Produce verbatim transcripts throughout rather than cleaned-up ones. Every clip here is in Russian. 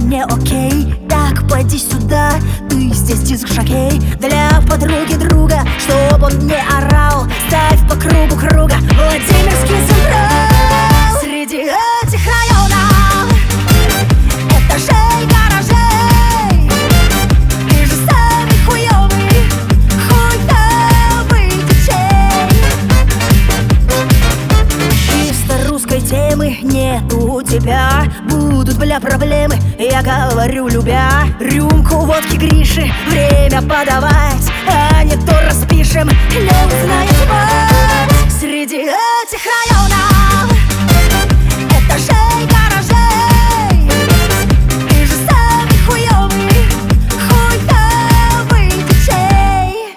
не окей. Так, пойди сюда, ты здесь диск-жокей. Для подруги друга, чтоб он не орал, ставь по кругу круга Владимирский Централ. Среди этих районов, этажей, гаражей, ты же самый хуёвый, хуёвый диджей. Чисто русской темы нет у тебя, будут, бля, проблемы, я говорю, любя. Рюмку водки Гриши, время подавать, а не то распишем, не узнает мать. Среди этих районов, этажей, гаражей, ты же самый хуёвый, хуёвый диджей.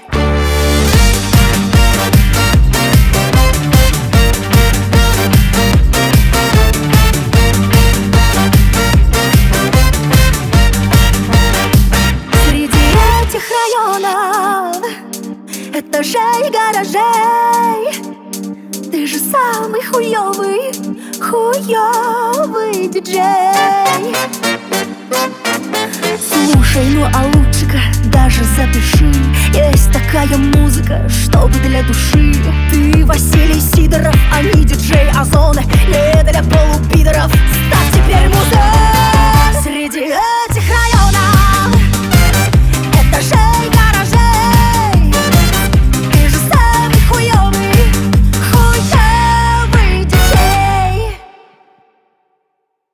Среди этих районов, этажей, гаражей, ты же самый хуёвый, хуёвый диджей. Слушай, ну а лучше-ка даже запиши, есть такая музыка, чтобы для души. Ты Василий Сидоров, а не диджей Озона, не для полупидоров. Ставь теперь